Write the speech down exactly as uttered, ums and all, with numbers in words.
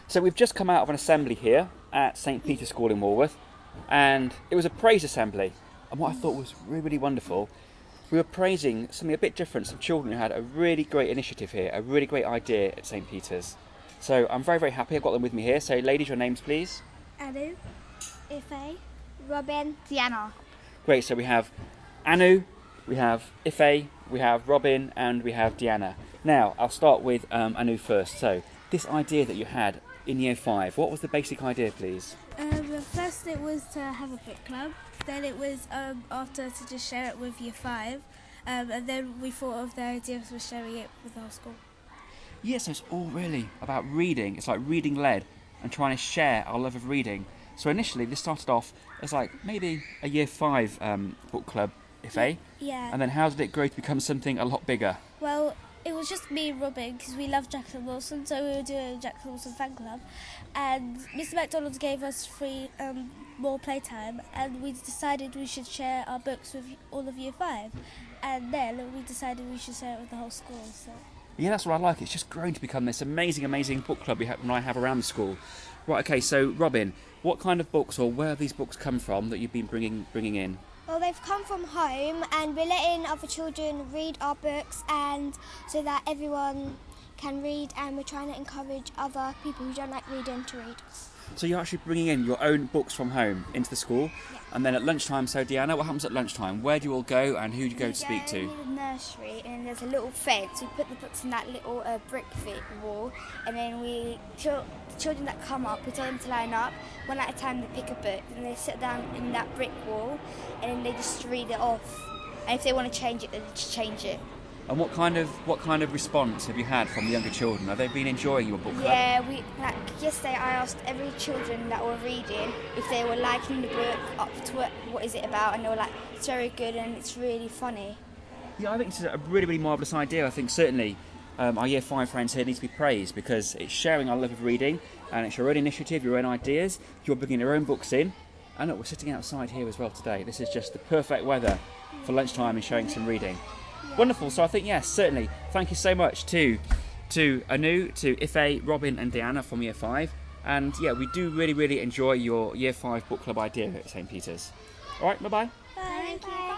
So we've just come out of an assembly here at St Peter's School in Walworth, and it was a praise assembly. And what I thought was really, really wonderful, we were praising something a bit different, some children who had a really great initiative here, a really great idea at St Peter's. So I'm very, very happy I've got them with me here. So ladies, your names please. Anu, Ife, Robin, Diana. Great, so we have Anu, we have Ife, we have Robin, and we have Diana. Now, I'll start with um, Anu first. So, this idea that you had in year five, what was the basic idea, please? Um, first it was to have a book club, then it was um, after to just share it with year five, um, and then we thought of the idea of sharing it with the whole school. Yes, so it's all really about reading. It's like reading led and trying to share our love of reading. So initially this started off as like maybe a year five um, book club, Ife. Yeah. And then how did it grow to become something a lot bigger? Well, it was just me and Robin because we love Jackson Wilson, so we were doing a Jackson Wilson fan club. And Mister McDonald gave us free um, more playtime, and we decided we should share our books with all of year five. And then we decided we should share it with the whole school. So. Yeah, that's what I like. It's just grown to become this amazing, amazing book club we have, I have around the school. Right, okay, so Robin, what kind of books or where have these books come from that you've been bringing bringing in? Well, they've come from home, and we're letting other children read our books, and so that everyone can read, and we're trying to encourage other people who don't like reading to read. So you're actually bringing in your own books from home into the school, yeah. And then at lunchtime, so Diana, what happens at lunchtime? Where do you all go and who do you go we to speak go to? in the nursery, and there's a little fence. We put the books in that little uh, brick fit wall, and then we, the children that come up, we tell them to line up. One at a time, they pick a book, and they sit down in that brick wall, and then they just read it off. And if they want to change it, they just change it. And what kind of what kind of response have you had from the younger children? Have they been enjoying your book club? Yeah, we like yesterday I asked every children that were reading if they were liking the book, up to what, what is it about, and they were like, it's very good and it's really funny. Yeah, I think it's a really, really marvellous idea. I think certainly um, our year five friends here need to be praised because it's sharing our love of reading and it's your own initiative, your own ideas. You're bringing your own books in. And look, we're sitting outside here as well today. This is just the perfect weather for lunchtime and showing some reading. Wonderful. So I think, yes, certainly. Thank you so much to to Anu, to Ife, Robin and Diana from year five. And yeah, we do really, really enjoy your year five book club idea at St Peter's. All right, bye-bye. Bye. Bye.